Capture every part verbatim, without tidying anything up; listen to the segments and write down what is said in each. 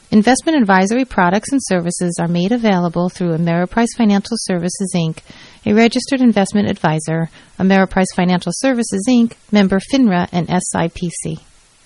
Investment advisory products and services are made available through Ameriprise Financial Services, Incorporated, a registered investment advisor. Ameriprise Financial Services, Incorporated, member FINRA and S I P C.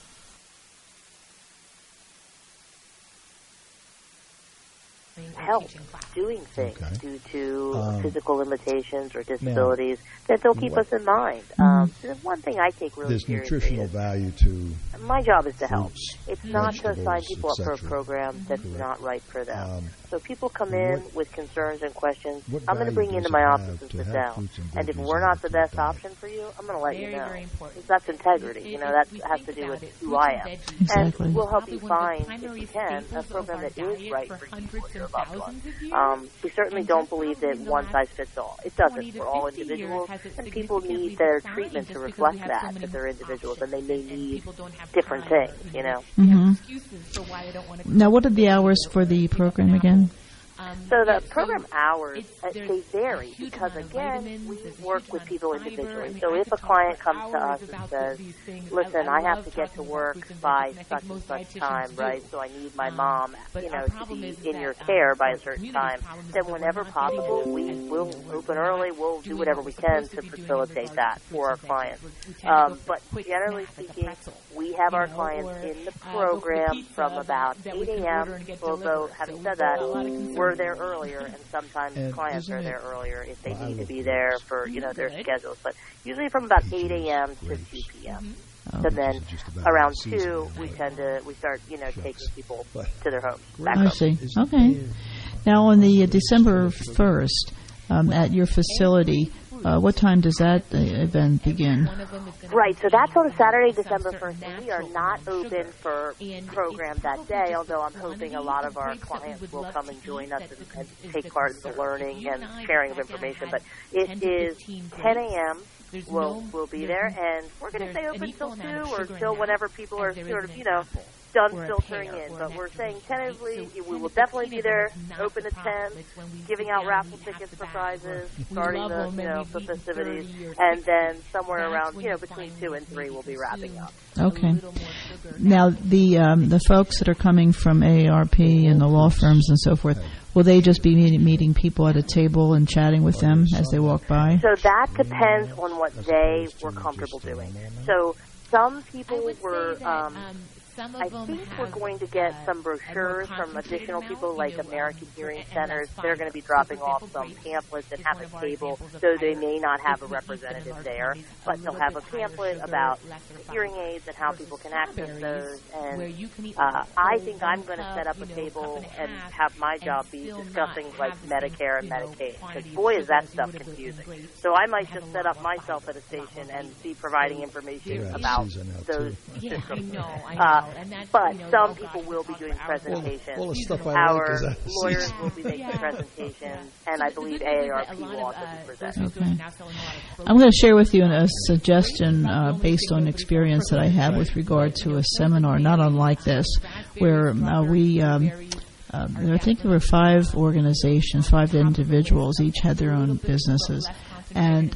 Help doing things Okay. due to Um, physical limitations or disabilities that they'll keep us in mind. Mm-hmm. Um, so the one thing I take really There's seriously nutritional is value to my job is to help. fruits, It's not to vegetables, sign people up for a et cetera. program that's Correct. not right for them. Um, so people come in what- with concerns and questions. what I'm going to value bring you does into it my have office and to sit have down. fruits and And if veggies we're in not the the best diet? option for you, I'm going to let Very, you know. very important. That's integrity. If- You know, if that we has think to do about with it, who fruits I and am. veggies Exactly. And we'll help probably you one of the find, if primary you can, a staples of program our that is diet right for for you hundreds or your of loved one. thousands of years. Um, we certainly And don't just believe probably that in the one last size fits all. It doesn't twenty to for all fifty years individuals, has it and people significantly need their declined treatment just to because reflect we have so that, many that they're individuals options and they may and need people don't have different time, things, or, you know. they have Mhm. excuses for why I don't want to Now, what are the hours for the program again? Um, So the yeah, program hours, it's- uh, there's they a vary huge because, amount of again, vitamins, we there's a work huge with amount people of fiber. individually. I mean, So I if could a talk client for comes to hours us and about says, these things. listen, I, I, have love to get to talking about work fruits and by veggies, and I such think and most such dietitians time, do. right? So I need my Um, mom, but you know, our to problem be is in that, your um, care by a the certain community's time. problem is Then that we're whenever not getting possible, it we as will people. We're open not early. We'll do doing whatever what we we're can supposed to to be doing facilitate in that regards to for our fruits and clients. veggies. We tend to Um, go for but quick generally snack, like a speaking, pretzel, we have you our know, clients or, in the uh, go for the program pizza from that- about that we eight can a.m. order and get Although, delivered. having So said we've that, got a lot of concerns. we're there earlier, and sometimes And clients isn't are it- there earlier if they well, I need to love be fruits. there for, you know, their Good. schedules. But usually from about Peaches, eight a.m. to grapes. two p.m. Oh. And then Peaches are just about around out of season two, now, we but- tend to we start, you know, Shucks. taking people But- to their homes. Back I home. see. Is it Okay. bad? Now, on the uh, December first, um, at your facility, uh, what time does that uh, event begin? One of them is gonna Right, so that's on Saturday, some December certain first, and we are natural not amount of open sugar. for And program it's that probably day, just although I'm the hoping a quantity lot of of our grapes that we clients would will love come to and join eat us that and, is- and is take the part in the concern. learning You and and I sharing of have to have information. had But ten it to is fifteen ten grapes. a.m. There's We'll, no- we'll be there's- there, and we're going to there's stay an open equal till amount of two or sugar in till an whenever apple people as are there sort is of, in you an know, apple done or a filtering pear in. or But an we're actual saying fruit, tentatively right? So we will ten to definitely be fifteen there, is not open the at ten, problem. It's when we giving sit out down raffle and we have tickets the for bag, prizes, or we starting love the, them you and know, we've the eaten festivities, thirty or and sixty. then somewhere That's around, when you know, you between finally two and three, maybe we'll be wrapping consume up. Okay. a little more sugar. Now, the um, the folks that are coming from A A R P and the law firms and so forth, will they just be meeting, meeting people at a table and chatting with them as they walk by? So that depends on what they were comfortable doing. So some people I would were, say that, um, um, some of I them think we're have, going to get uh, some a more brochures from concentrated additional amount, people you like know, American um, Hearing and that's Centers. fine. They're going to be So, dropping for off example, some grapes pamphlets and is have one of a our table, examples of so they higher- may not have a if we eat them in representative our there, twenties, a but they'll little have a bit higher pamphlet sugar, about lesser fiber hearing aids and how versus people can access those. strawberries, And where you can eat uh, a I whole think one I'm going to cup, set up you a know, table cup and and a half, have my and job be still discussing not like have the same, Medicare and you know, Medicaid. Because quantity of boy, is sugar that as you stuff would have with confusing. grapes. So I might Have just a set lot up more myself fiber, at a a lot station more and weight. be providing So information They're out of about season now, those too. Yeah, I systems. know, I know. Uh, and that's, but you know, some oh people gosh, will we be talk doing for hours. presentations. All the stuff I Our like is out of lawyers season. will be making Yeah. presentations, Yeah. and So I the believe good news is A A R that a P lot will of, also uh, be presenting. grocery stores Okay. are now selling a lot of I'm going to share with you a programs. suggestion uh, based on experience that I have with regard to a seminar, not unlike this, where uh, we, um, uh, I think there were five organizations, five individuals, each had their own businesses, and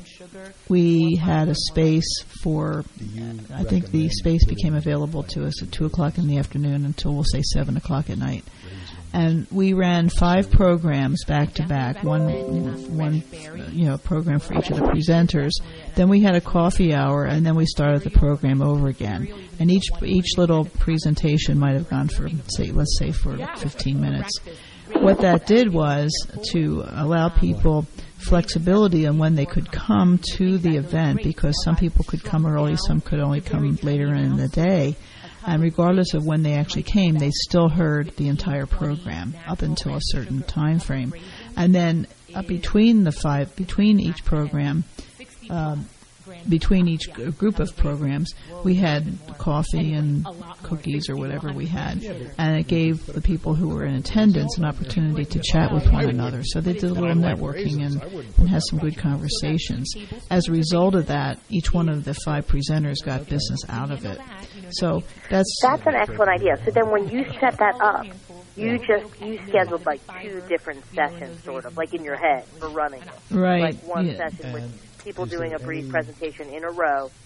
we had a space for, I think the space became available to us at two o'clock in the afternoon until, we'll say, seven o'clock at night. And we ran five programs back to back, one, one, uh, you know, program for each of the presenters. Then we had a coffee hour, and then we started the program over again. And each each little presentation might have gone for, say, let's say, for fifteen minutes. What that did was to allow people flexibility on when they could come to the event, because some people could come early, some could only come later in the day. And regardless of when they actually came, they still heard the entire program up until a certain time frame. And then uh, between the five, between each program, um, between each g- group of programs, we had coffee and cookies or whatever we had. And it gave the people who were in attendance an opportunity to chat with one another. So they did a little networking and, and had some good conversations. As a result of that, each one of the five presenters got business out of it. So that's That's an excellent idea. So then when you set that up, you just, you scheduled like two different sessions, sort of, like in your head for running it. right. Like one yeah. session with And people is doing there a brief any- presentation in a row,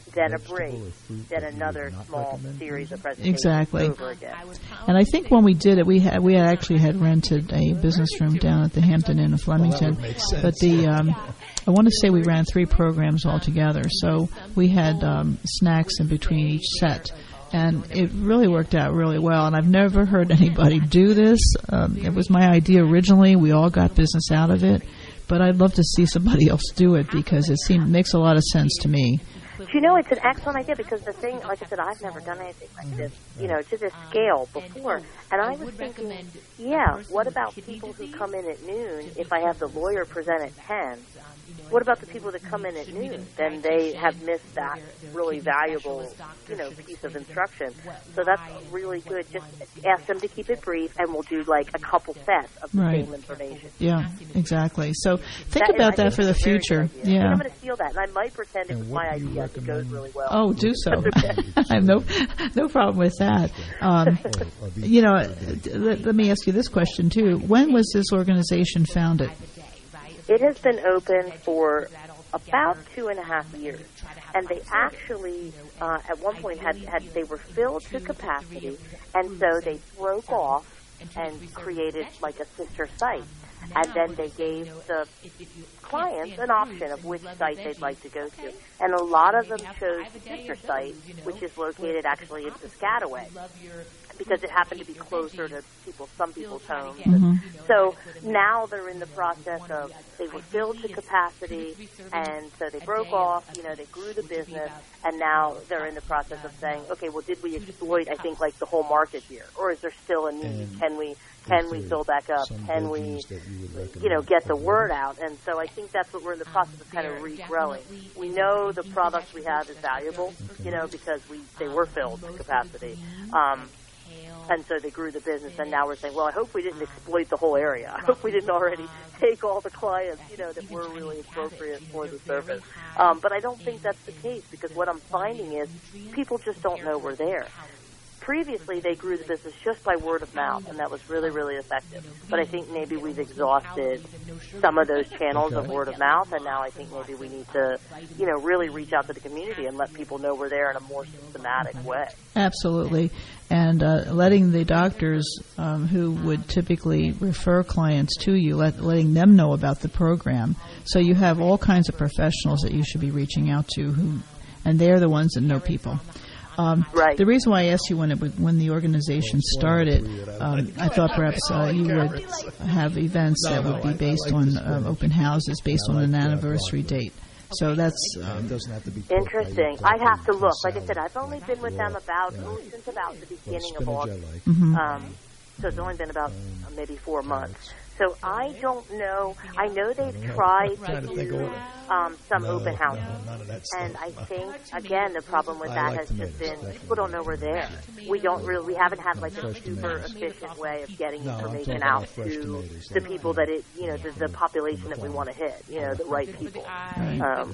then a break, then another small series of presentations Exactly. over again. And I think when we did it, we had we had actually had rented a business room down at the Hampton Inn in Flemington. But the um, I want to say we ran three programs altogether. So we had um, snacks in between each set. And it really worked out really well. And I've never heard anybody do this. Um, it was my idea originally. We all got business out of it. But I'd love to see somebody else do it because it seems makes a lot of sense to me. You know, it's an excellent idea because the thing, like I said, I've never done anything like this, you know, to this scale before. And I was thinking, yeah, what about people who come in at noon if I have the lawyer present at ten? What about the people that come in at noon? Then they have missed that really valuable, you know, piece of instruction. So that's really good. Just ask them to keep it brief, and we'll do like a couple sets of the Right. same information. Yeah, exactly. So think That- about I that think for the it's a very future. good idea. I think Yeah. I'm going to steal that, and I might pretend it was my idea if it goes really well. Oh, do so. I have no no problem with that. Um, you know, let, let me ask you this question too. When was this organization founded? It has been open for about two and a half years, and they actually, uh, at one point, had, had they were filled to capacity, and so they broke off and created like a sister site, and then they gave the clients an option of which site they'd like to go to, and a lot of them chose the sister site, which is located actually in Piscataway, because it happened to be closer to people, some people's homes. Mm-hmm. So now they're in the process of, they were filled to capacity, and so they broke off, you know, they grew the business, and now they're in the process of saying, okay, well, did we exploit, I think, like the whole market here? Or is there still a need? Can we, can we fill back up? Can we, you know, get the word out? And so I think that's what we're in the process of kind of regrowing. We know the product we have is valuable, you know, because we, they were filled to capacity. Um, And so they grew the business, and now we're saying, well, I hope we didn't exploit the whole area. I hope we didn't already take all the clients, you know, that were really appropriate for the service. Um, but I don't think that's the case, because what I'm finding is people just don't know we're there. Previously, they grew the business just by word of mouth, and that was really, really effective. But I think maybe we've exhausted some of those channels of word of mouth, and now I think maybe we need to, you know, really reach out to the community and let people know we're there in a more systematic way. Absolutely. And uh, letting the doctors um, who would typically refer clients to you, let, letting them know about the program. So you have all kinds of professionals that you should be reaching out to, who, and they're the ones that know people. Um, Right. The reason why I asked you when it would, when the organization started, um, I thought perhaps uh, you would have events that would be based on uh, open houses, based on an anniversary date. So that's um, Interesting. I'd have to look. Like I said, I've only been with them about oh, since about the beginning of August. mhm. Um, so it's only been about uh, maybe four months. So I don't know. I know they've tried to do um, some open houses. And I think, again, the problem with that has just been people don't know we're there. We don't really, we haven't had like a super efficient way of getting information out to the people that it, you know, the, the population that we want to hit, you know, the right people. Um,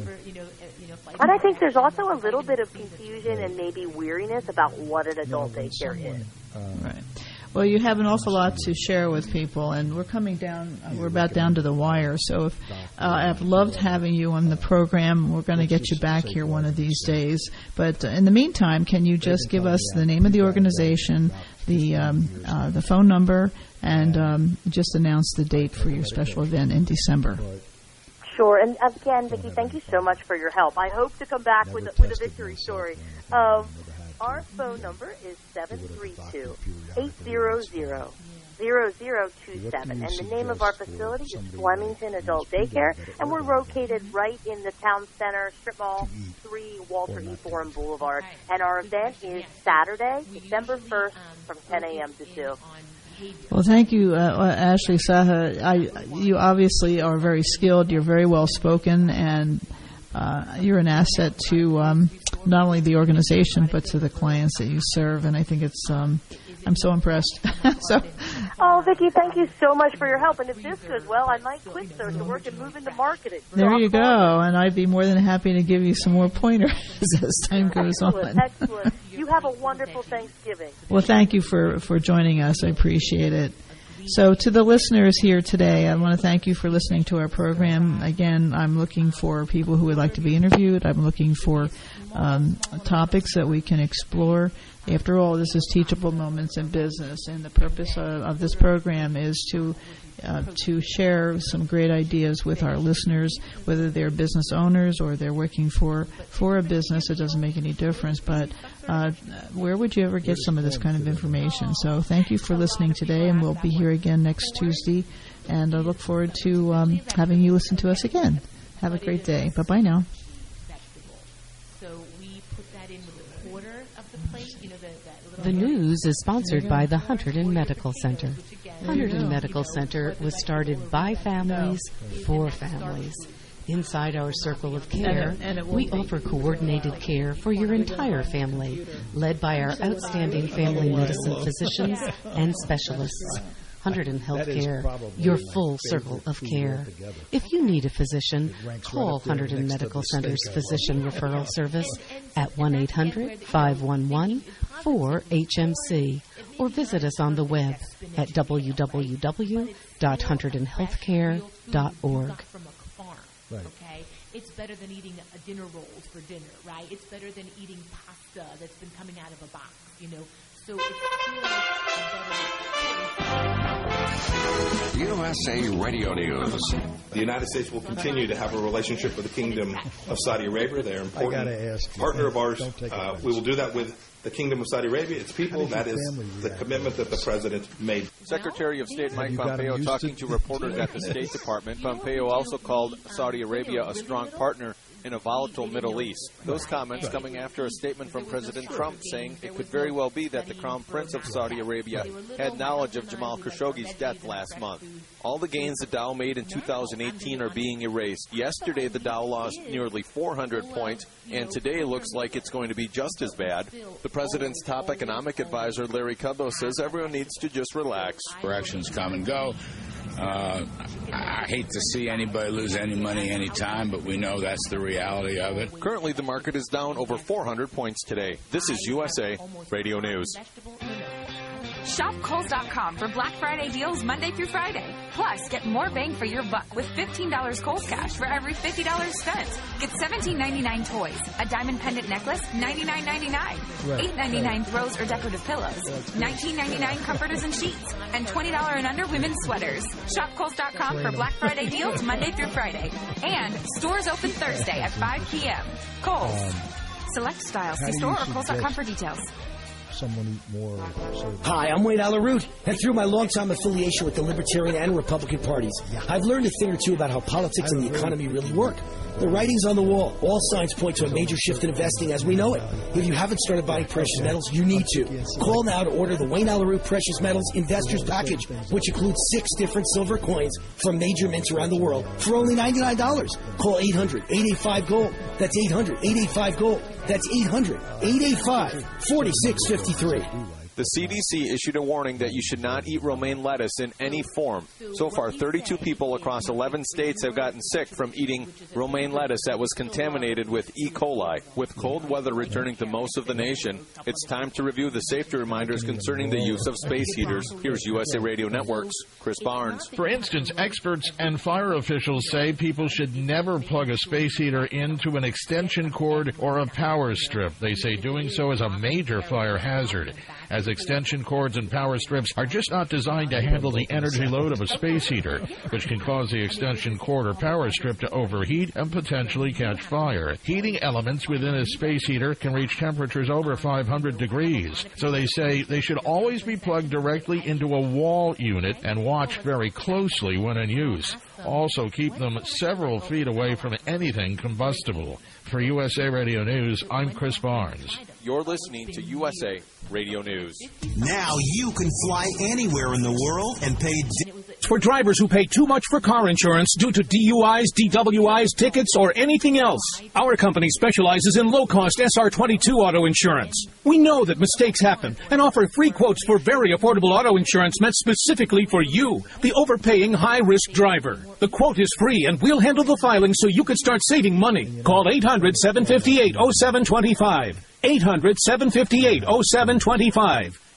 and I think there's also a little bit of confusion and maybe weariness about what an adult daycare is. Right. Well, you have an awful lot to share with people, and we're coming down, uh, we're about down to the wire. So if, uh, I've loved having you on the program. We're going to get you back here one of these days. But uh, in the meantime, can you just give us the name of the organization, the um, uh, the phone number, and um, just announce the date for your special event in December? Sure. And again, Vicki, thank you so much for your help. I hope to come back with a, with a victory story. Um, our phone number is seven three two, eight zero zero, zero zero two seven. And the name of our facility is Flemington Adult Daycare. And we're located right in the town center, Strip Mall, three Walter E. Bourne Boulevard. And our event is Saturday, December first, from ten a.m. to two. Well, thank you, uh, Ashley Saha. I, you obviously are very skilled. You're very well spoken, and uh, you're an asset to um, not only the organization but to the clients that you serve. And I think it's um, I'm so impressed. so, oh, Vicki, thank you so much for your help. And if this goes well, I might quit social work and move into marketing. So there I'll you go, call and I'd be more than happy to give you some more pointers as time goes Excellent, on. excellent. You have a wonderful Thanksgiving. Well, thank you for, for joining us. I appreciate it. So to the listeners here today, I want to thank you for listening to our program. Again, I'm looking for people who would like to be interviewed. I'm looking for um, topics that we can explore. After all, this is Teachable Moments in Business, and the purpose of, of this program is to uh, to share some great ideas with our listeners, whether they're business owners or they're working for, for a business. It doesn't make any difference, but uh, where would you ever get some of this kind of information? So thank you for listening today, and we'll be here again next Tuesday, and I look forward to um, having you listen to us again. Have a great day. Bye-bye now. So we put that in with a quarter of the plate, you know, the, that The news is sponsored by the Hunterdon Medical Center. Hunterdon Medical Center was started by families for families. Inside our circle of care, we offer coordinated care for your entire family, led by our outstanding family medicine physicians and specialists. Hunterdon Healthcare, your full circle of care. If you need a physician, call Hunterdon Medical Center's Physician Referral Service at one eight hundred, five one one, four H M C or visit us on the web at w w w dot hunterdon healthcare dot org. From a farm, okay? It's better than eating a dinner rolls for dinner, right? It's better than eating pasta that's been coming out of a box, you know? So it's still a better. U S A Radio News. The United States will continue to have a relationship with the Kingdom of Saudi Arabia. They're an important ask partner you, of ours. don't Uh, we will do that with the Kingdom of Saudi Arabia, its people. That is the commitment that the President made. Secretary of State Mike you got Pompeo him used talking to- to reporters at the State Department. Pompeo also called Saudi Arabia a strong partner in a volatile Middle East. Those comments coming after a statement from President Trump saying it could very well be that the Crown Prince of Saudi Arabia had knowledge of Jamal Khashoggi's death last month. All the gains the Dow made in two thousand eighteen are being erased. Yesterday, the Dow lost nearly four hundred points, and today looks like it's going to be just as bad. The President's top economic advisor, Larry Kudlow, says everyone needs to just relax. Corrections come and go. Uh, I hate to see anybody lose any money any time, but we know that's the reality of it. Currently, the market is down over four hundred points today. This is U S A Radio News. Shop Kohl's dot com for Black Friday deals Monday through Friday. Plus, get more bang for your buck with fifteen dollars Kohl's cash for every fifty dollars spent. Get seventeen ninety-nine toys, a diamond pendant necklace, ninety-nine ninety-nine, Right, eight ninety-nine right. throws or decorative pillows, nineteen ninety-nine comforters and sheets, and twenty dollars and under women's sweaters. Shop Kohl's dot com for Black Friday deals Monday through Friday. And stores open Thursday at five p.m. Kohl's. Um, Select styles. how See do store you or Kohl's dot com suggest- for details. Someone eat more service. Hi, I'm Wayne Alaroot, and through my longtime affiliation with the Libertarian and Republican parties, I've learned a thing or two about how politics and the economy really work. The writing's on the wall. All signs point to a major shift in investing as we know it. If you haven't started buying precious metals, you need to. Call now to order the Wayne Alaroot Precious Metals Investors Package, which includes six different silver coins from major mints around the world for only ninety-nine dollars. Call eight hundred, eight eight five, GOLD. That's eight hundred, eight eight five, GOLD. That's eight hundred, eight eight five, four six five three. The C D C issued a warning that you should not eat romaine lettuce in any form. So far, thirty-two people across eleven states have gotten sick from eating romaine lettuce that was contaminated with E. coli. With cold weather returning to most of the nation, it's time to review the safety reminders concerning the use of space heaters. Here's U S A Radio Network's Chris Barnes. For instance, experts and fire officials say people should never plug a space heater into an extension cord or a power strip. They say doing so is a major fire hazard, as extension cords and power strips are just not designed to handle the energy load of a space heater, which can cause the extension cord or power strip to overheat and potentially catch fire. Heating elements within a space heater can reach temperatures over five hundred degrees, so they say they should always be plugged directly into a wall unit and watch very closely when in use. Also, keep them several feet away from anything combustible. For U S A Radio News, I'm Chris Barnes. You're listening to U S A Radio News. Now you can fly anywhere in the world and pay... Di- for drivers who pay too much for car insurance due to D U Is, D W Is, tickets, or anything else. Our company specializes in low-cost S R twenty-two auto insurance. We know that mistakes happen and offer free quotes for very affordable auto insurance meant specifically for you, the overpaying high-risk driver. The quote is free, and we'll handle the filing so you can start saving money. Call eight hundred, seven five eight, oh seven two five. eight hundred, seven five eight, oh seven two five.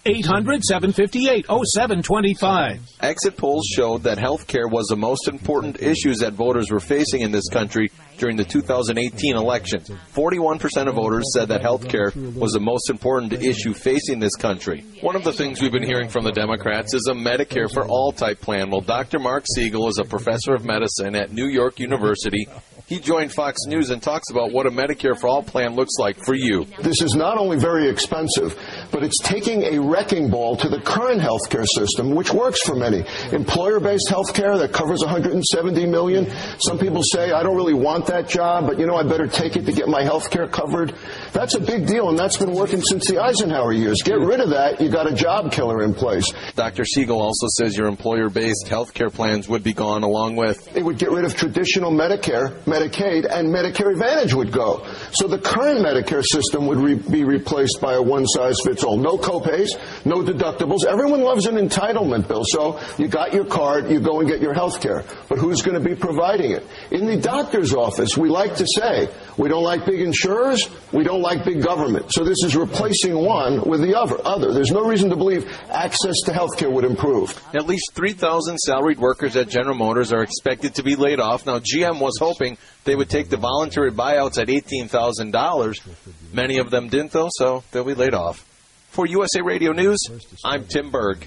eight hundred, seven five eight, oh seven two five. Exit polls showed that health care was the most important issues that voters were facing in this country during the two thousand eighteen election. forty-one percent of voters said that health care was the most important issue facing this country. One of the things we've been hearing from the Democrats is a Medicare for All type plan. Well, Doctor Mark Siegel is a professor of medicine at New York University. He joined Fox News and talks about what a Medicare for All plan looks like for you. This is not only very expensive, but it's taking a wrecking ball to the current healthcare system, which works for many. Employer-based healthcare that covers one hundred seventy million. Some people say, I don't really want that job, but, you know, I better take it to get my healthcare covered. That's a big deal, and that's been working since the Eisenhower years. Get rid of that, you got a job killer in place. Doctor Siegel also says your employer-based healthcare plans would be gone along with. It would get rid of traditional Medicare, Medicaid, and Medicare Advantage would go. So the current Medicare system would re- be replaced by a one-size-fits-all. No copays, no deductibles. Everyone loves an entitlement bill. So you got your card, you go and get your health care. But who's going to be providing it? In the doctor's office, we like to say, we don't like big insurers, we don't like big government. So this is replacing one with the other. There's no reason to believe access to health care would improve. At least three thousand salaried workers at General Motors are expected to be laid off. Now, G M was hoping they would take the voluntary buyouts at eighteen thousand dollars. Many of them didn't, though, so they'll be laid off. For U S A Radio News, I'm Tim Berg.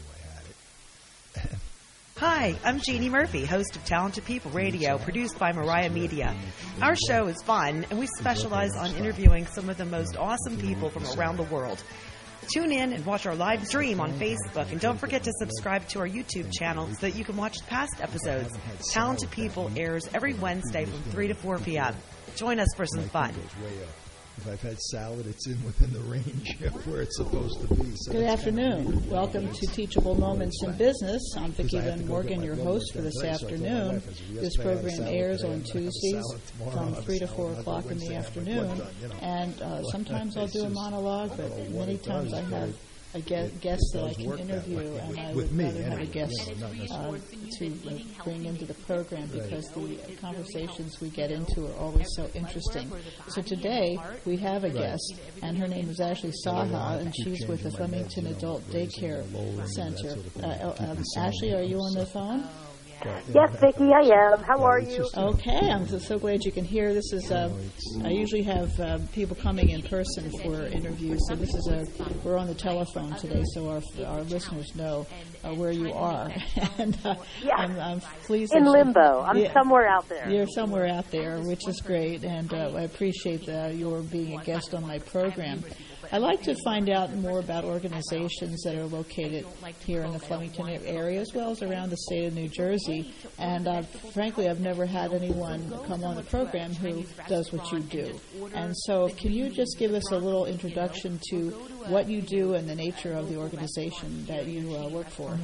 Hi, I'm Jeannie Murphy, host of Talented People Radio, produced by Mariah Media. Our show is fun, and we specialize on interviewing some of the most awesome people from around the world. Tune in and watch our live stream on Facebook, and don't forget to subscribe to our YouTube channel so that you can watch past episodes. Talented People airs every Wednesday from three to four p.m. Join us for some fun. If I've had salad, it's in within the range of where it's supposed to be. So Good afternoon. Welcome to Teachable Moments in Business. I'm Vicki Lynn Morgan, your host for this afternoon. This program airs on Tuesdays from three to four o'clock in the afternoon. And uh, sometimes I'll do a monologue, but many times I have a guest that I can interview, and I would rather have a guest uh, to uh, bring into the program because the conversations we get into are always so interesting. So today we have a guest, and her name is Ashley Saha, and she's with the Flemington Adult Daycare Center. Uh, um, Ashley, are you on the phone? Yes, Vicki, I am. How are you? Okay, I'm so, so glad you can hear. This is, uh, I usually have uh, people coming in person for interviews, so this is a, we're on the telephone today, so our our listeners know uh, where you are. and uh, yeah. I'm, I'm pleased. In that limbo. You, I'm yeah, somewhere out there. You're somewhere out there, which is great, and uh, I appreciate uh, your being a guest on my program. I'd like to find out more about organizations that are located here in the Flemington area as well as around the state of New Jersey. And uh, frankly, I've never had anyone come on the program who does what you do. And so can you just give us a little introduction to what you do and the nature of the organization that you uh, work for?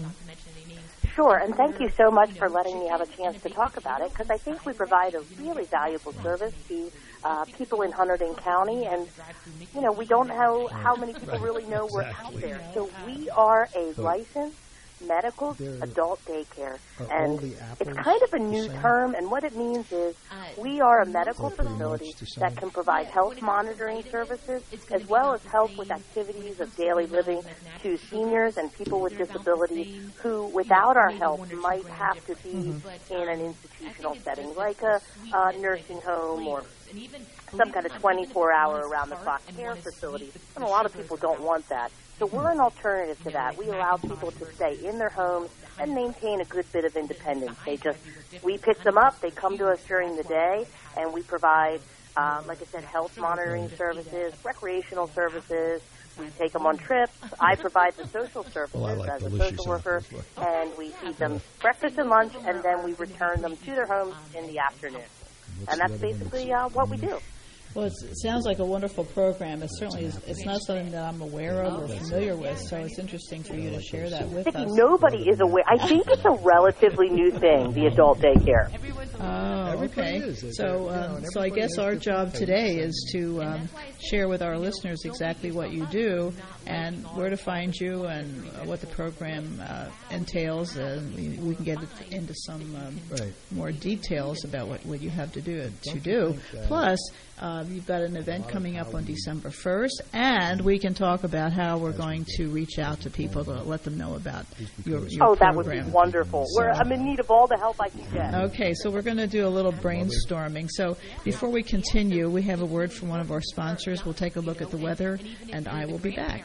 Sure, and thank you so much for letting me have a chance to talk about it, because I think we provide a really valuable service to uh, people in Hunterdon County, and, you know, we don't know how many people really know we're out there. So we are a licensed medical adult daycare, and it's kind of a new term, and what it means is we are a medical facility that can provide health monitoring services as well as help with activities of daily living to seniors and people with disabilities who, without our help, might have to be in an institutional setting, like a uh, nursing home or some kind of twenty-four hour around-the-clock care facility, and a lot of people don't want that. So we're an alternative to that. We allow people to stay in their homes and maintain a good bit of independence. They just, we pick them up, they come to us during the day, and we provide, uh, like I said, health monitoring services, recreational services. We take them on trips. I provide the social services oh, like as a social worker, and we feed them breakfast and lunch, and then we return them to their homes in the afternoon. And that's basically uh, what we do. Well, it's, it sounds like a wonderful program. It certainly is. It's not something that I'm aware of or familiar with, so it's interesting for you to share that with Vicki, us. Nobody is aware. I think it's a relatively new thing, the adult daycare. Oh, okay. Is. So, uh, um, you know, so I guess our job things. today is to um, share with our listeners exactly what you do and where to find you and what the program uh, entails. Uh, we, we can get into some um, right. more details about what, what you have to do. To do. Plus, uh, you've got an event coming up on December first, and we can talk about how we're going to reach out to people to let them know about your, your oh, that program. would be wonderful. So, we're, I'm in need of all the help I can get. Okay, so we're going to do a little brainstorming. So before we continue, we have a word from one of our sponsors. We'll take a look at the weather, and I will be back.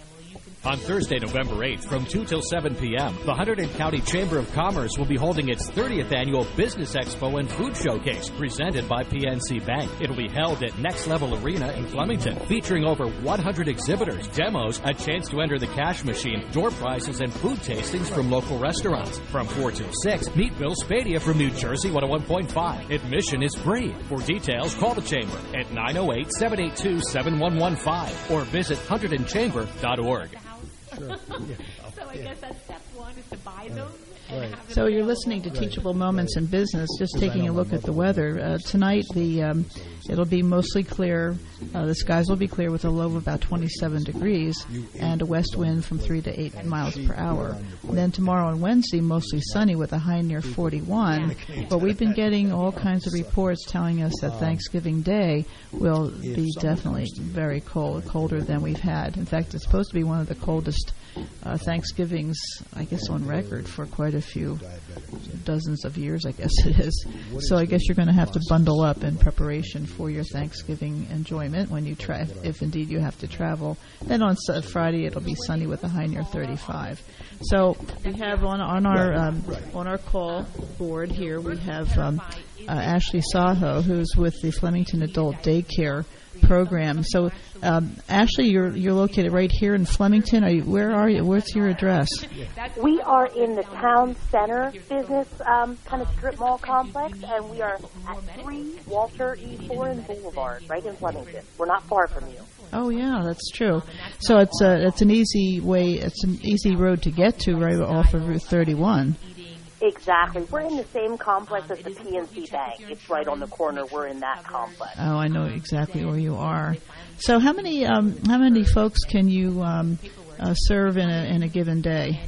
On Thursday, November eighth, from two till seven p.m., the Hunterdon County Chamber of Commerce will be holding its thirtieth Annual Business Expo and Food Showcase, presented by P N C Bank. It'll be held at Next Level Arena in Flemington, featuring over one hundred exhibitors, demos, a chance to enter the cash machine, door prizes, and food tastings from local restaurants. From four till six, meet Bill Spadia from New Jersey one oh one point five. Admission is free. For details, call the Chamber at nine oh eight, seven eight two, seven one one five or visit hunterdon chamber dot org. Sure. Yeah. So I guess that's step one is to buy those. Right. So you're listening to Teachable Moments in Business, just taking a look at the weather. Uh, tonight, the um, it'll be mostly clear. Uh, the skies will be clear with a low of about twenty-seven degrees and a west wind from three to eight miles per hour. And then tomorrow and Wednesday, mostly sunny with a high near forty-one. But we've been getting all kinds of reports telling us that Thanksgiving Day will be definitely very cold, colder than we've had. In fact, it's supposed to be one of the coldest uh, Thanksgivings, I guess, on record for quite a few dozens of years, I guess it is. So I guess you're going to have to bundle up in preparation for your Thanksgiving enjoyment when you tra- if indeed you have to travel. Then on uh, Friday it'll be sunny with a high near thirty-five. So we have on on our um, on our call board here we have um, uh, Ashley Saho, who's with the Flemington Adult Daycare program. So, um, Ashley, you're you're located right here in Flemington. Are you, where are you? What's your address? We are in the town center business um, kind of strip mall complex, and we are at three Walter E. Foreign Boulevard, right in Flemington. We're not far from you. Oh yeah, that's true. So it's a, it's an easy way. It's an easy road to get to, right off of Route thirty-one. Exactly. We're in the same complex as the P N C Bank. It's right on the corner. We're in that complex. Oh, I know exactly where you are. So how many um, how many folks can you um, uh, serve in a, in a given day?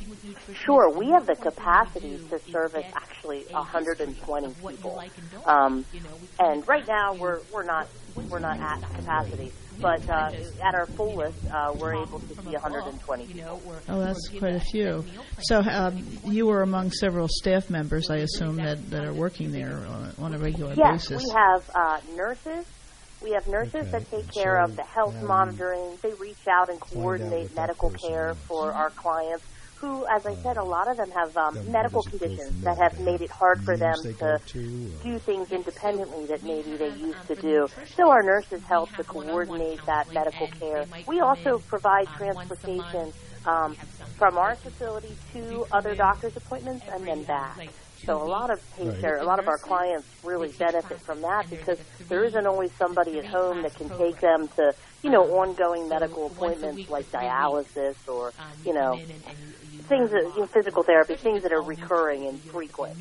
Sure. We have the capacity to service actually one hundred twenty people. Um, and right now we're we're not we're not at capacity. But uh, at our full list, uh, we're able to see one hundred twenty people. Oh, that's quite a few. So um, you were among several staff members, I assume, that, that are working there on, on a regular yes, basis. Yes, we have uh, nurses. We have nurses okay. that take care so, of the health um, monitoring. They reach out and coordinate medical care for our clients, who, as I said, a lot of them have um, medical conditions that have made it hard for them to do things independently that maybe they used to do. So our nurses help to coordinate that medical care. We also provide transportation um, from our facility to other doctor's appointments and then back. So a lot of patients, a lot of our clients really benefit from that because there isn't always somebody at home that can take them to, you know, ongoing medical appointments like dialysis or, you know, things that, you know, physical therapy, things that are recurring and frequent.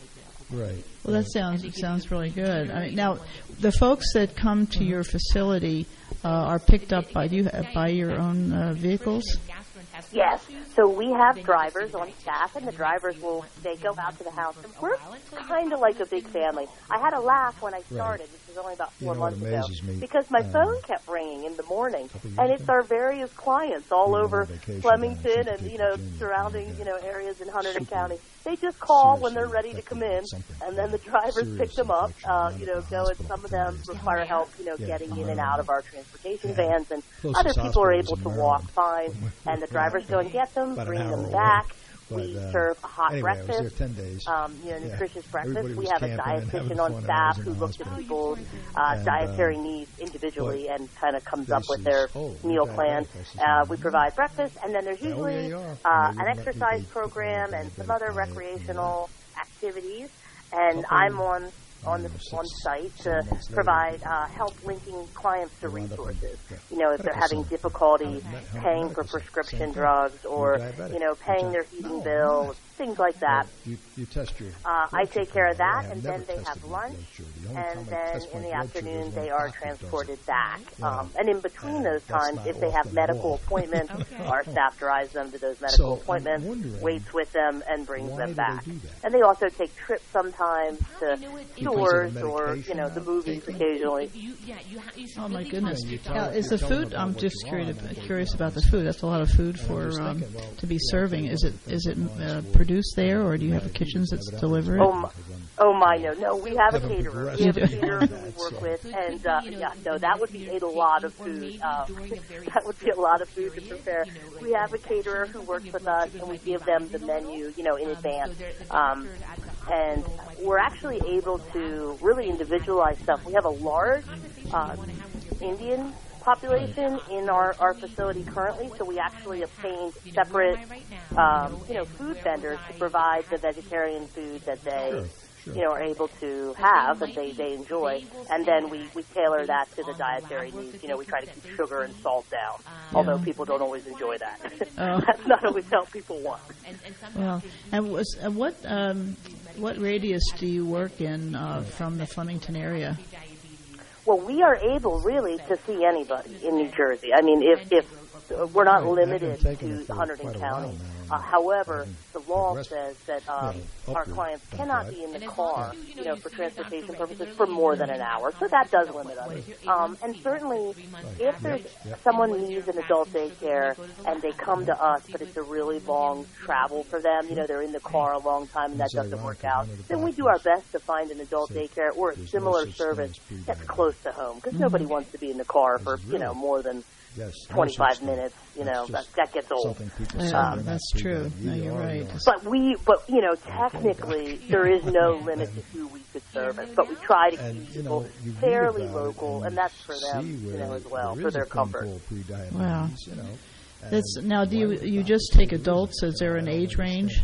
Right. Well, that sounds it sounds really good. I mean, now, the folks that come to your facility uh, are picked up by you by your own uh, vehicles. Yes. So we have drivers on staff, and the drivers will, they go out to the house. And we're kind of like a big family. I had a laugh when I started, which was only about four you know months ago, me? because my um, phone kept ringing in the morning, and it's our various clients all over Flemington and, you know, surrounding, you know, areas in Hunterdon County. They just call when they're ready to come in, and then the drivers pick them up, uh, you know, go, and some of them require help, you know, getting in and out of our transportation vans, and other people are able to walk fine, and the drivers go and get them, bring them back. But, we uh, serve a hot anyway, breakfast, I was there ten days. Um, you know, yeah. nutritious breakfast. Everybody We was have a camping and having dietitian on fun staff in who the looks at hospital. people's uh, And, dietary uh, needs individually and kind of comes this up with is- their oh, meal okay, plan. okay. Uh, we provide breakfast, and then there's Oh, yeah, usually you are. uh, Yeah, an you let me exercise be- program and some better other diet, recreational activities. And Okay. I'm on on the on site to provide uh, help linking clients to resources. You know, if they're having difficulty paying for prescription drugs or, you know, paying their heating bill, things like that. You, you test your. Uh, I take care of that, and then they have lunch, and then in the afternoon they are transported back. Um, and in between those times, if they have medical appointments, our staff drives them to those medical appointments, waits with them, and brings them back. And they also take trips sometimes to stores or, you know, the movies occasionally. Oh my goodness! Now, is the food? I'm just curious, curious about the food. That's a lot of food for um, to be serving. Is it is it uh, produced there, or do you have kitchens that deliver it? Oh my, oh my, no, no. We have a caterer. We have a caterer who we work with, and uh, yeah, no, that would be a lot of food. Uh, that would be a lot of food to prepare. We have a caterer who works with us, and we give them the menu, you know, in advance. Um, and we're actually able to really individualize stuff. We have a large uh, Indian population in our, our facility currently, so we actually obtained separate, um, you know, food vendors to provide the vegetarian food that they, you know, are able to have and they, they enjoy, and then we, we tailor that to the dietary needs. You know, we try to keep sugar and salt down, although people don't always enjoy that. Oh. That's not always what people want. Well, and was, uh, what um, what radius do you work in uh, from the Flemington area? Well, we are able really to see anybody in New Jersey. I mean, if, if we're not limited to Hunterdon County. Uh, however, the law says that um, our clients cannot be in the car, you know, for transportation purposes for more than an hour. So that does limit us. Um, and certainly, if there's someone who needs an adult daycare and they come to us, but it's a really long travel for them, you know, they're in the car a long time and that doesn't work out, then we do our best to find an adult daycare or a similar service that's close to home, because nobody wants to be in the car for, you know, more than Yes, twenty-five minutes, you know, that, that gets old. Um, that's true. No, you're right. But we, but you know, technically there is no limit to who we could service, but we try to keep people fairly local, and that's for them, you know, as well, for their comfort. Wow. That's, now, do you you just take adults? Is there an age range?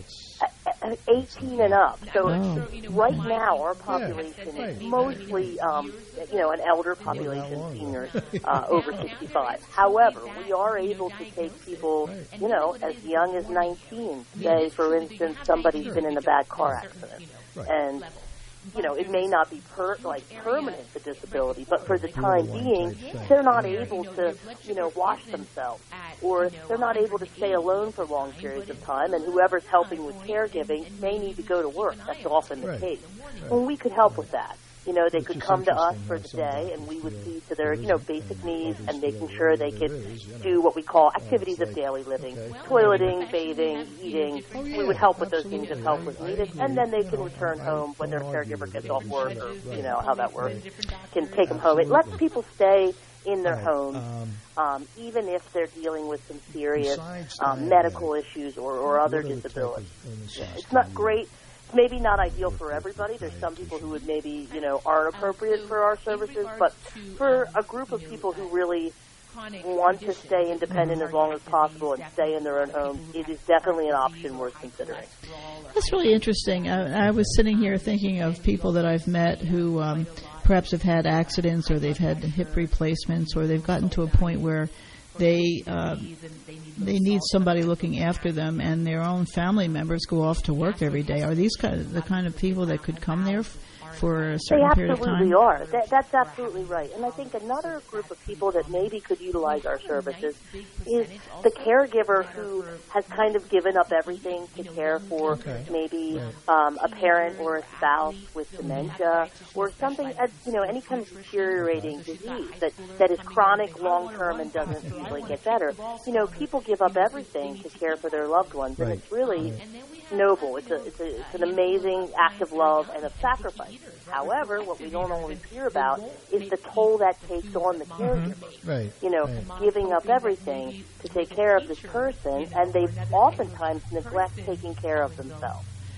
eighteen and up. So oh. right now our population is mostly, um, you know, an elder population, seniors uh, over sixty-five. However, we are able to take people, you know, as young as nineteen. Say, for instance, somebody's been in a bad car accident, and you know, it may not be per, like permanent, the disability, but for the time being, they're not able to, you know, wash themselves, or they're not able to stay alone for long periods of time, and whoever's helping with caregiving may need to go to work. That's often the case. And we could help with that. You know, they could come to us for the day, and we would see to their, you know, basic needs and making sure they could do what we call activities of daily living, toileting, bathing, eating. We would help with those things if help was needed, and then they can return home when their caregiver gets off work, or, you know, how that works, can take them home. It lets people stay in their homes, um, even if they're dealing with some serious um, medical issues or, or other disabilities. It's not great. Maybe not ideal for everybody. There's some people who would maybe, you know, aren't appropriate for our services, but for a group of people who really want to stay independent as long as possible and stay in their own homes, it is definitely an option worth considering. That's really interesting. I, I was sitting here thinking of people that I've met who um, perhaps have had accidents, or they've had hip replacements, or they've gotten to a point where they uh, they need somebody looking after them, and their own family members go off to work every day. Are these kind of the kind of people that could come there f- for a certain they period of time? They absolutely are. That, that's absolutely right. And I think another group of people that maybe could utilize our services is the caregiver who has kind of given up everything to care for okay. maybe um, a parent or a spouse with dementia, or something, as, you know, any kind of deteriorating disease that, that is chronic, long-term, and doesn't usually get better. You know, people give up everything to care for their loved ones, and it's really noble. It's, a, it's, a, it's an amazing act of love and of sacrifice. However, what we don't always hear about is the toll that takes on the caregiver. Mm-hmm. Right. You know, right. giving up everything to take care of this person, and they oftentimes neglect taking care of themselves.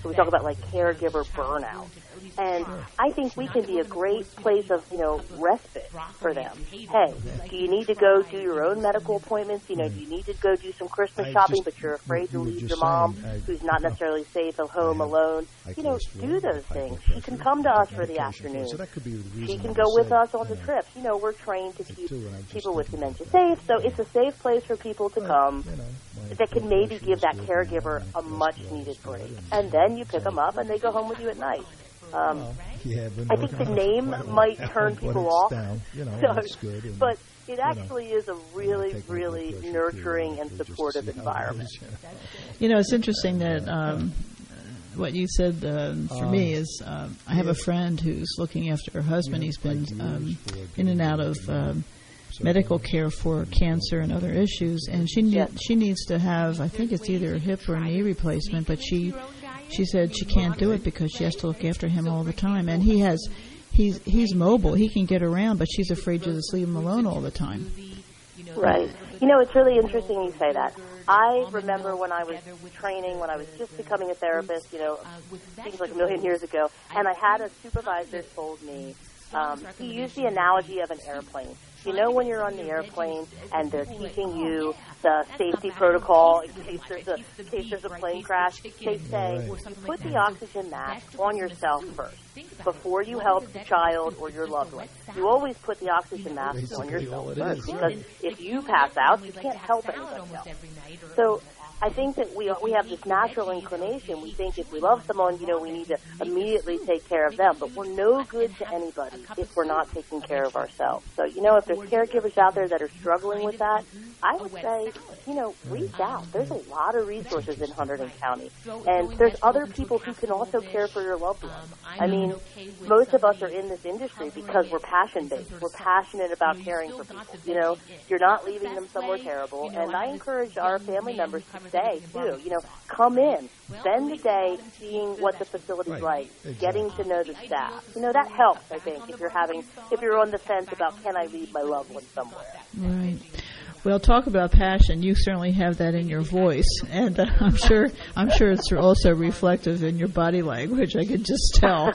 So we talk about like caregiver burnout. And I think we can be a great place of, you know, respite for them. Hey, do you need to go do your own medical appointments? You know, do you need to go do some Christmas shopping, but you're afraid to leave your mom, who's not necessarily safe at home alone? You know, do those things. She can come to us for the afternoon. She can go with us on the trips. You know, we're trained to keep people with dementia safe, so it's a safe place for people to come that can maybe give that caregiver a much-needed break. And then you pick them up, and they go home with you at night. Um, well, yeah, I think the name might turn people off, you know, so, good and, but it actually you know, is a really, really nurturing and supportive environment. You know, it's interesting that um, what you said uh, for um, me is um, I have a friend who's looking after her husband. He's been um, in and out of um, medical care for cancer and other issues, and she ne- she needs to have, I think it's either a hip or a knee replacement, but she... She said she can't do it because she has to look after him all the time, and he has, he's he's mobile. He can get around, but she's afraid to just leave him alone all the time. Right. You know, it's really interesting you say that. I remember when I was training, when I was just becoming a therapist, you know, seems like a million years ago, and I had a supervisor told me, um, he used the analogy of an airplane. You know when you're on the airplane and they're teaching you the safety protocol in case there's a in case there's a plane crash, they say you put the oxygen mask on yourself first before you help the child or your loved one. You always put the oxygen mask on yourself first because if you pass out, you can't help anybody else. So I think that we we have this natural inclination. We think if we love someone, you know, we need to immediately take care of them. But we're no good to anybody if we're not taking care of ourselves. So, you know, if there's caregivers out there that are struggling with that, I would say, you know, reach out. There's a lot of resources in Hunterdon County. And there's other people who can also care for your loved ones. I mean, most of us are in this industry because we're passion-based. We're passionate about caring for people. You know, you're not leaving them somewhere terrible. And I encourage our family members to stay, too. You know, come in. Spend the day seeing what the facility's like, getting to know the staff. You know, that helps, I think, if you're having, if you're on the fence about can I leave my loved one somewhere. Right. Well, talk about passion. You certainly have that in your voice, and uh, I'm sure I'm sure it's also reflective in your body language. I can just tell.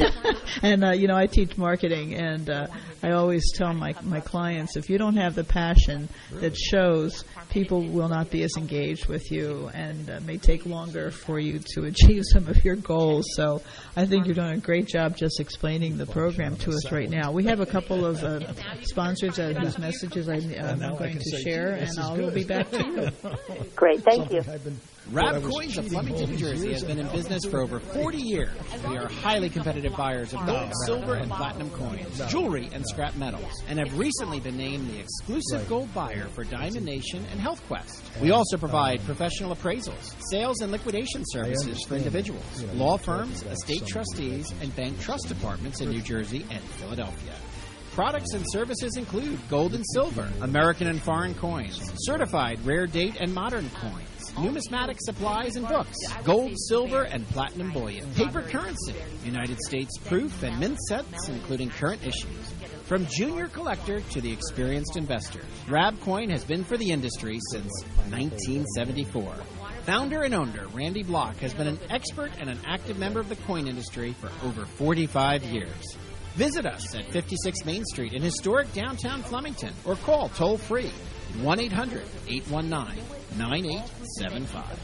And uh, you know, I teach marketing, and uh, I always tell my my clients, if you don't have the passion that shows, people will not be as engaged with you, and uh, may take longer for you to achieve some of your goals. So I think you're doing a great job just explaining the program to us right now. We have a couple of uh, sponsors uh, whose messages I, uh, I'm going to share, and I will be back to you. Great, thank you. Rab Coins of Flemington, New Jersey has been in business for over forty years. We are highly competitive buyers of gold, silver, and platinum coins, jewelry, and scrap metals, and have recently been named the exclusive gold buyer for Diamond Nation and Health Quest. We also provide professional appraisals, sales and liquidation services for individuals, law firms, estate trustees, and bank trust departments in New Jersey and Philadelphia. Products and services include gold and silver, American and foreign coins, certified rare date and modern coins, numismatic supplies and books, gold, silver, and platinum bullion, paper currency, United States proof and mint sets, including current issues. From junior collector to the experienced investor, Rab Coin has been for the industry since nineteen seventy-four. Founder and owner Randy Block has been an expert and an active member of the coin industry for over forty-five years. Visit us at fifty-six Main Street in historic downtown Flemington or call toll-free one eight hundred eight one nine nine eight seven five.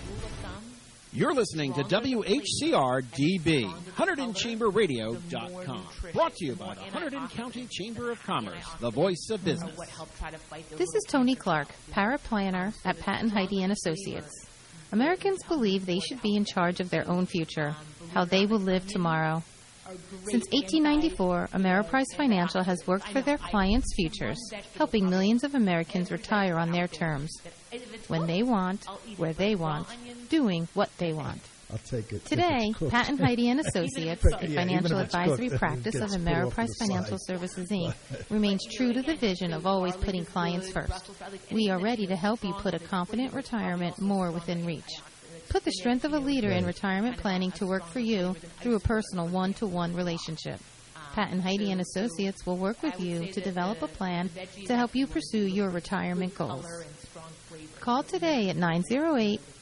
You're listening to W H C R D B, Hunterdon Chamber Radio dot com. Brought to you by the Hunterdon County Chamber of Commerce, the voice of business. This is Tony Clark, paraplanner at Patton Heidi and Associates. Americans believe they should be in charge of their own future, how they will live tomorrow. Since eighteen ninety-four, Ameriprise Financial has worked for their clients' futures, helping millions of Americans retire on their terms, when they want, where they want, doing what they want. I'll take it. Today, Patton Heidi and Associates, a financial advisory practice of Ameriprise Financial Services, Incorporated, remains true to the vision of always putting clients first. We are ready to help you put a confident retirement more within reach. Put the strength of a leader in retirement planning to work for you through a personal one-to-one relationship. Patton Heidi and Associates will work with you to develop a plan to help you pursue your retirement goals. Call today at nine zero eight,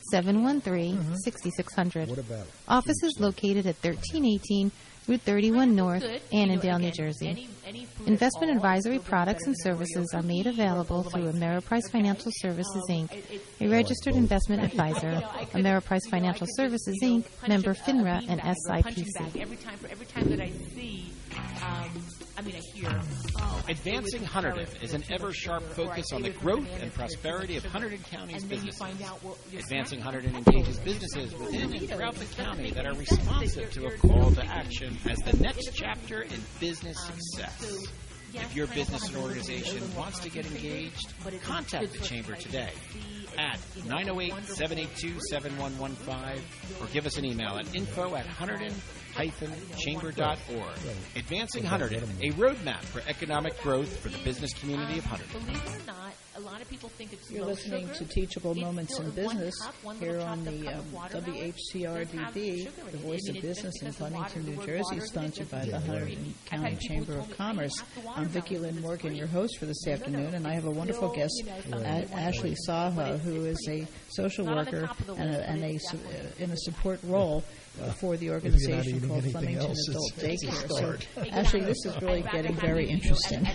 seven one three, six six zero zero. What about it? Offices located at thirteen eighteen Route thirty-one North, Annandale, New Jersey. Investment advisory products and services are made available through Ameriprise Financial Services, Incorporated, a registered investment advisor. Ameriprise Financial Services, Incorporated, member FINRA and S I P C. Every time, for every time that I see, um, I mean, I hear. Oh, Advancing Hunterdon is an ever-sharp focus on the growth and prosperity of Hunterdon County's businesses. Advancing Hunterdon engages businesses within and throughout the county that are responsive to a call to action as the next chapter in business success. If your business or organization wants to get engaged, contact the Chamber today at nine oh eight, seven eight two, seven one one five or give us an email at info at hunterdon chamber dot org. Advancing Hunterdon, a roadmap for economic growth for the business community of Hunterdon. Believe it or not, a lot of people think it's You're listening to Teachable Moments in Business here on the um, W H C R D B, the Voice of Business in Huntington, New Jersey, sponsored by the Hunterdon County Chamber of Commerce. I'm Vicki Lynn Morgan, your host for this afternoon, and I have a wonderful guest, a- Ashley Saha, who is a social worker and a, and a su- uh, in a support role Uh, for the organization called Flemington else, Adult it's- it's a Daycare. So, start. actually, this is really getting very interesting.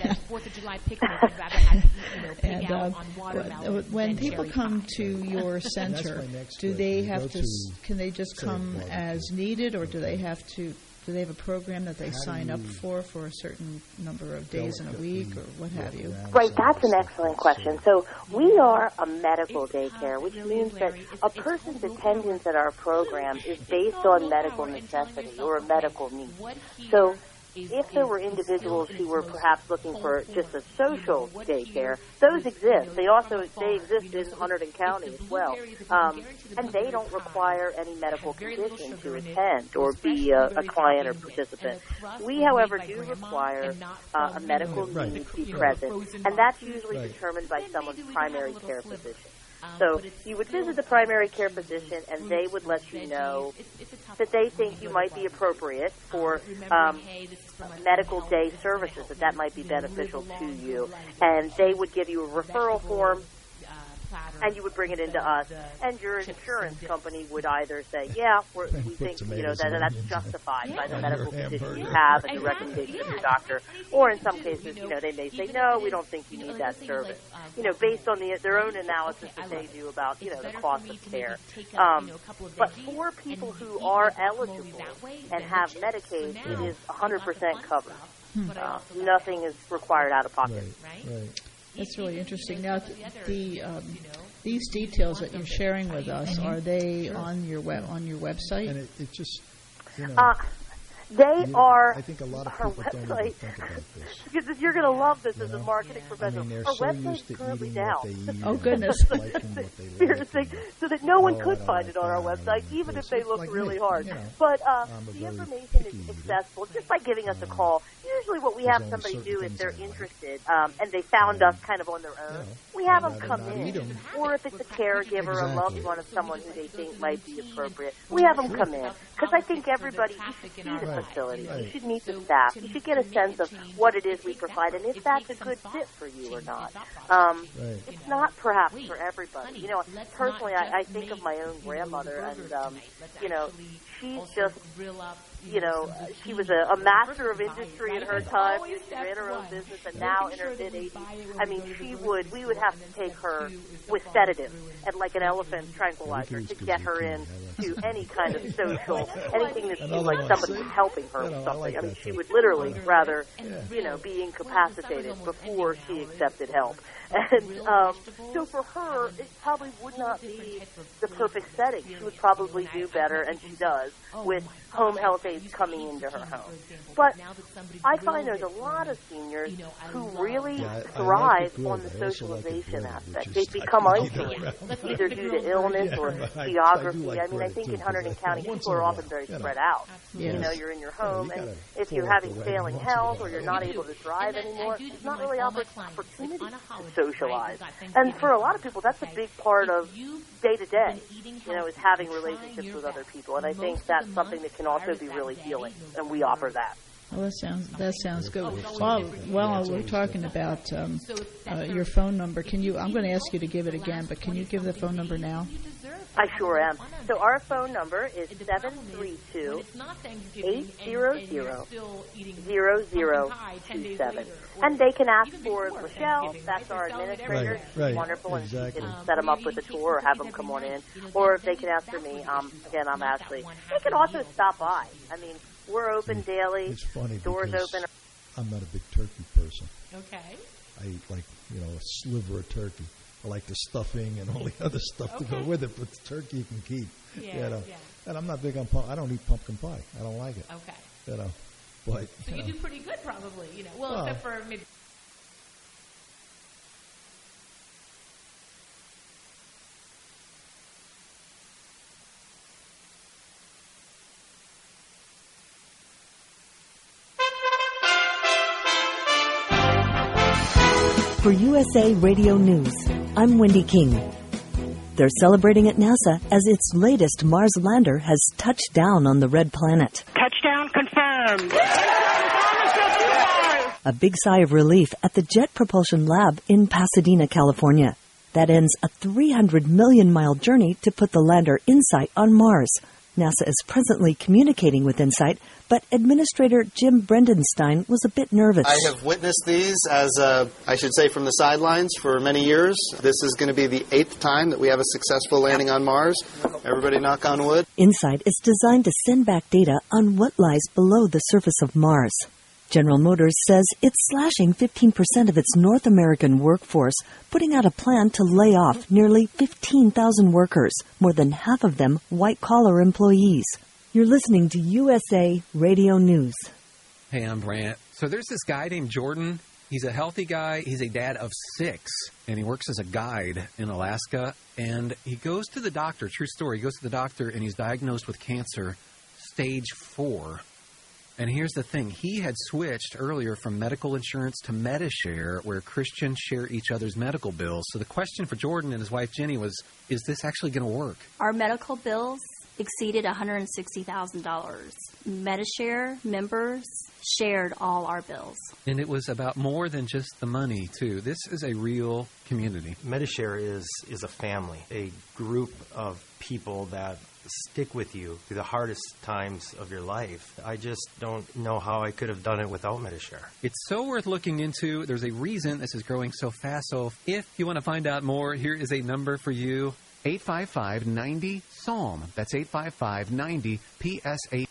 And uh, w- when people come to your center, do they have to? s- Can they just come as needed, or do they have to? Do they have a program that they sign up for for a certain number of days in a week, or what have you? Right, that's an excellent question. So we are a medical daycare, which means that a person's attendance at our program is based on medical necessity or a medical need. So if there were individuals who were perhaps looking for just a social daycare, those exist. They also they exist in Hunterdon County as well, um, and they don't require any medical condition to attend or be a, a client or participant. We, however, do require uh, a medical need to be present, and that's usually determined by someone's primary care physician. So you would visit the primary care physician, and they would let you know that they think you might be appropriate for um, medical day services, that that might be beneficial to you. And they would give you a referral form, and you would bring it into us. And your insurance company would either say, yeah, we're, we think you know that that's justified by the medical condition you have and the recommendation of your doctor. Or in some cases, you know, they may say, no, we don't think you need that service. You know, based on the, their own analysis that they do about, you know, the cost of care. Um, but for people who are eligible and have Medicaid, it is one hundred percent covered. Uh, nothing is required out of pocket. Right. That's really interesting. Now, the um, these details that you're sharing with us, are they on your web on your website? And it, it just, you know, uh, they you, are. I think a lot of our people website, don't even think about this. Because you're going to love this as a marketing professional. I mean, our so website's currently down. Oh goodness! Seriously, so that no one Oh, could I find it on our don't website, even if they look like really me, hard. you know, But uh, I'm a the very information is picky accessible just by giving us a call. Usually, what we There's have only somebody certain do if things they're I like. interested um, and they found us kind of on their own, we have them rather come not in. eat 'em. Or if it's a caregiver, a loved Exactly. one of someone who they think might be appropriate, we have them come in. Because I think everybody, you should see the Right. facility. You Right. should meet the staff. You should get a sense of what it is we provide and if that's a good fit for you or not. Um, Right. It's not perhaps for everybody. You know, personally, I, I think of my own grandmother, and um, you know, she's just, you know, she was a, a master of industry in her time. She ran her own business, and now in her mid eighties, I mean, she would, we would have to take her with sedatives and like an elephant tranquilizer to get her in to any kind of social, anything that seemed like somebody was helping her with something. I mean, she would literally rather, you know, be incapacitated before she accepted help. And um, so for her, it probably would not be the perfect setting. She would probably do better, and she does, with home health aides coming into her home. But I find there's a lot of seniors who really Yeah, I- I thrive like the on the good. I also like the socialization good, aspect. which They is become I can eat isolated, around. either due to illness Yeah, or but I- I do geography. like I mean, I bread think too, in Hunterdon because County, once people in are a often while, very you know. spread out. Yes. You know, you're in your home, you and gotta if you're pull up having the right failing once in a health or while. you're not able to drive anymore, do this it's not with really all my oppor- clients, opportunity like on a to holiday, socialize. right? Like And for a Thanksgiving. lot of people, that's a big part of day to day. You know, is having relationships with other people, and I think that's something that can also be really healing, and we offer that. Well, that sounds that sounds good. While while we're talking about um, uh, your phone number, can you? I'm going to ask you to give it again, but can you give the phone number now? I sure am. So our phone number is seven three two, eight hundred, zero zero two seven. And they can ask for Michelle, that's our administrator. Right, She's right, wonderful, exactly. and she can set them up with a tour or have them come on in. Or if they can ask for me, um, again, I'm Ashley. They can also stop by. I mean, we're open daily. It's funny Doors because open. I'm not a big turkey person. Okay. I eat like, you know, a sliver of turkey. I like the stuffing and all the other stuff Okay. to go with it, but the turkey you can keep. Yeah, you know. yeah. And I'm not big on pumpkin. I don't eat pumpkin pie. I don't like it. Okay. You know, but So you know. do pretty good, probably. You know, well, Well, except for maybe. For U S A Radio News, I'm Wendy King. They're celebrating at NASA as its latest Mars lander has touched down on the red planet. Touchdown confirmed. A big sigh of relief at the Jet Propulsion Lab in Pasadena, California. That ends a three hundred million mile journey to put the lander InSight on Mars. NASA is presently communicating with InSight, but Administrator Jim Brendenstein was a bit nervous. I have witnessed these as, uh, I should say, from the sidelines for many years. This is going to be the eighth time that we have a successful landing on Mars. Everybody knock on wood. InSight is designed to send back data on what lies below the surface of Mars. General Motors says it's slashing fifteen percent of its North American workforce, putting out a plan to lay off nearly fifteen thousand workers, more than half of them white-collar employees. You're listening to U S A Radio News. Hey, I'm Brant. So there's this guy named Jordan. He's a healthy guy. He's a dad of six, and he works as a guide in Alaska. And he goes to the doctor, true story, he goes to the doctor, and he's diagnosed with cancer, stage four. And here's the thing. He had switched earlier from medical insurance to Medishare, where Christians share each other's medical bills. So the question for Jordan and his wife Jenny was, is this actually going to work? Our medical bills exceeded one hundred sixty thousand dollars. Medishare members shared all our bills. And it was about more than just the money, too. This is a real community. Medishare is, is a family, a group of people that stick with you through the hardest times of your life. I just don't know how I could have done it without Medishare. It's so worth looking into. There's a reason this is growing so fast. So if you want to find out more, here is a number for you. eight five five, nine zero, S A L M. That's eight five five, nine zero, P S A.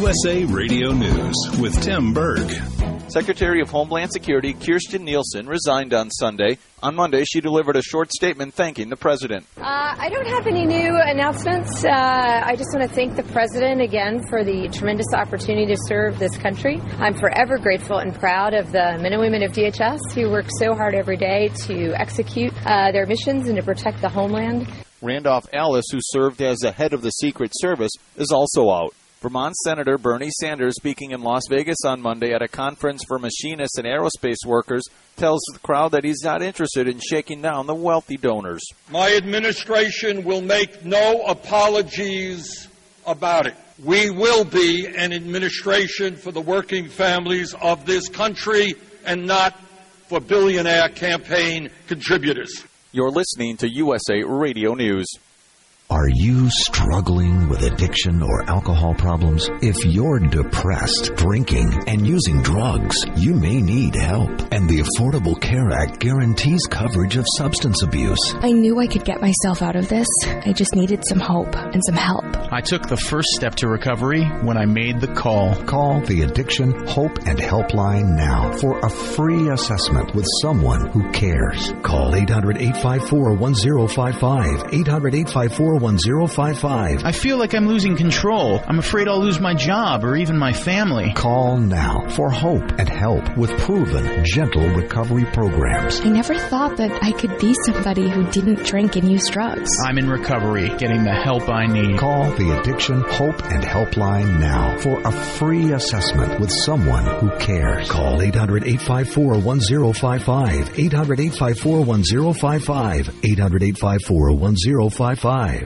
U S A Radio News with Tim Berg. Secretary of Homeland Security Kirstjen Nielsen resigned on Sunday. On Monday, she delivered a short statement thanking the president. Uh, I don't have any new announcements. Uh, I just want to thank the president again for the tremendous opportunity to serve this country. I'm forever grateful and proud of the men and women of D H S who work so hard every day to execute uh, their missions and to protect the homeland. Randolph Ellis, who served as the head of the Secret Service, is also out. Vermont Senator Bernie Sanders, speaking in Las Vegas on Monday at a conference for machinists and aerospace workers, tells the crowd that he's not interested in shaking down the wealthy donors. My administration will make no apologies about it. We will be an administration for the working families of this country and not for billionaire campaign contributors. You're listening to U S A Radio News. Are you struggling with addiction or alcohol problems? If you're depressed, drinking, and using drugs, you may need help. And the Affordable Care Act guarantees coverage of substance abuse. I knew I could get myself out of this. I just needed some hope and some help. I took the first step to recovery when I made the call. Call the Addiction Hope and Helpline now for a free assessment with someone who cares. Call eight hundred, eight five four, one zero five five, eight hundred, eight five four, one zero five five. I feel like I'm losing control. I'm afraid I'll lose my job or even my family. Call now for hope and help with proven, gentle recovery programs. I never thought that I could be somebody who didn't drink and use drugs. I'm in recovery, getting the help I need. Call the Addiction Hope and Helpline now for a free assessment with someone who cares. Call eight hundred, eight five four, one zero five five, eight hundred, eight five four, one zero five five, eight hundred, eight five four, one zero five five.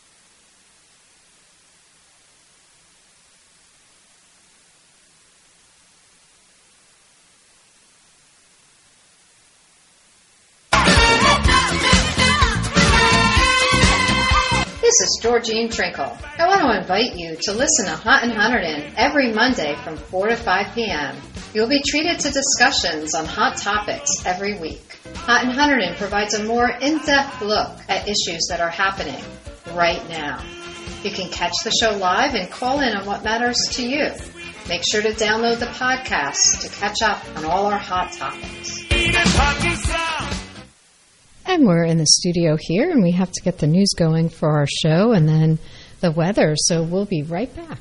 This is Georgine Trinkle. I want to invite you to listen to Hot and Hunterdon every Monday from four to five p.m. You'll be treated to discussions on hot topics every week. Hot and Hunterdon provides a more in-depth look at issues that are happening right now. You can catch the show live and call in on what matters to you. Make sure to download the podcast to catch up on all our hot topics. And we're in the studio here, and we have to get the news going for our show and then the weather, so we'll be right back.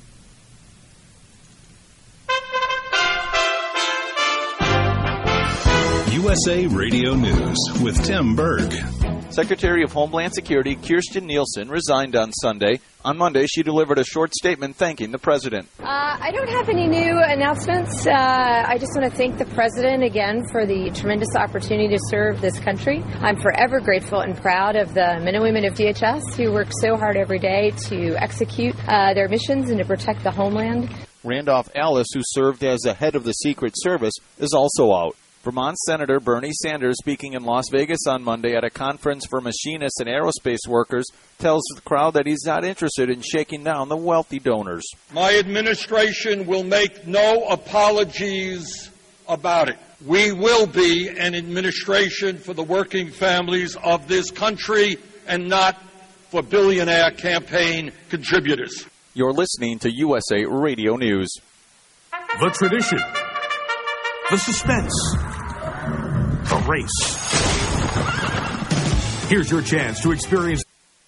U S A Radio News with Tim Berg. Secretary of Homeland Security Kirstjen Nielsen resigned on Sunday. On Monday, she delivered a short statement thanking the president. Uh, I don't have any new announcements. Uh, I just want to thank the president again for the tremendous opportunity to serve this country. I'm forever grateful and proud of the men and women of D H S who work so hard every day to execute uh, their missions and to protect the homeland. Randolph Ellis, who served as the head of the Secret Service, is also out. Vermont Senator Bernie Sanders, speaking in Las Vegas on Monday at a conference for machinists and aerospace workers, tells the crowd that he's not interested in shaking down the wealthy donors. My administration will make no apologies about it. We will be an administration for the working families of this country and not for billionaire campaign contributors. You're listening to U S A Radio News. The tradition, the suspense, the race. Here's your chance to experience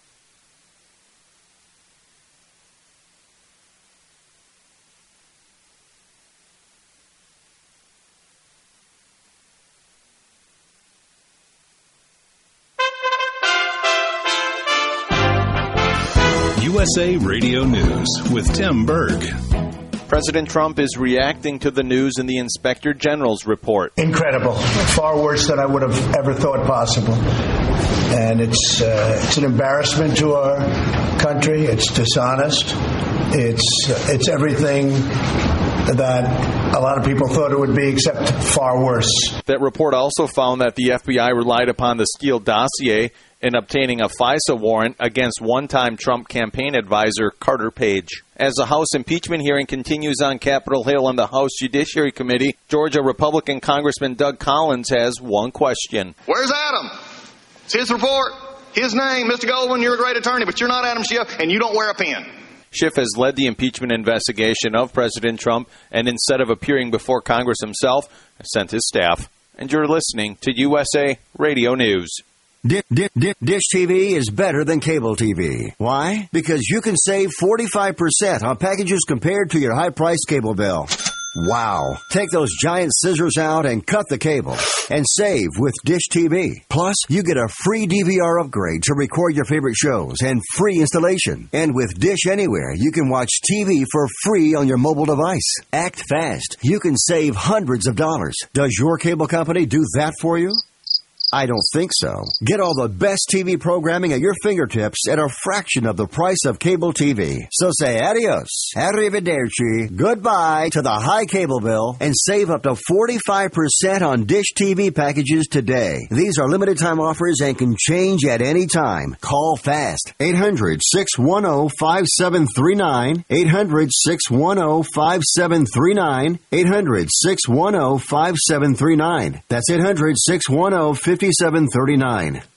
U S A Radio News with Tim Berg. President Trump is reacting to the news in the Inspector General's report. Incredible. Far worse than I would have ever thought possible. And it's uh, it's an embarrassment to our country. It's dishonest. It's uh, it's everything that a lot of people thought it would be, except far worse. That report also found that the F B I relied upon the Steele dossier in obtaining a FISA warrant against one-time Trump campaign advisor Carter Page. As the House impeachment hearing continues on Capitol Hill on the House Judiciary Committee, Georgia Republican Congressman Doug Collins has one question. Where's Adam? It's his report, his name. Mister Goldman, you're a great attorney, but you're not Adam Schiff, and you don't wear a pin. Schiff has led the impeachment investigation of President Trump, and instead of appearing before Congress himself, has sent his staff. And you're listening to U S A Radio News. Dish, dish, dish T V is better than cable T V. Why? Because you can save forty-five percent on packages compared to your high-priced cable bill. Wow. Take those giant scissors out and cut the cable and save with Dish T V. Plus, you get a free D V R upgrade to record your favorite shows and free installation. And with Dish Anywhere, you can watch T V for free on your mobile device. Act fast. You can save hundreds of dollars. Does your cable company do that for you? I don't think so. Get all the best T V programming at your fingertips at a fraction of the price of cable T V. So say adios, arrivederci, goodbye to the high cable bill and save up to forty-five percent on Dish T V packages today. These are limited time offers and can change at any time. Call fast. eight hundred, six one zero, five seven three nine. eight hundred, six one zero, five seven three nine. eight hundred, six one zero, five seven three nine. That's eight hundred, six one zero, five seven three nine.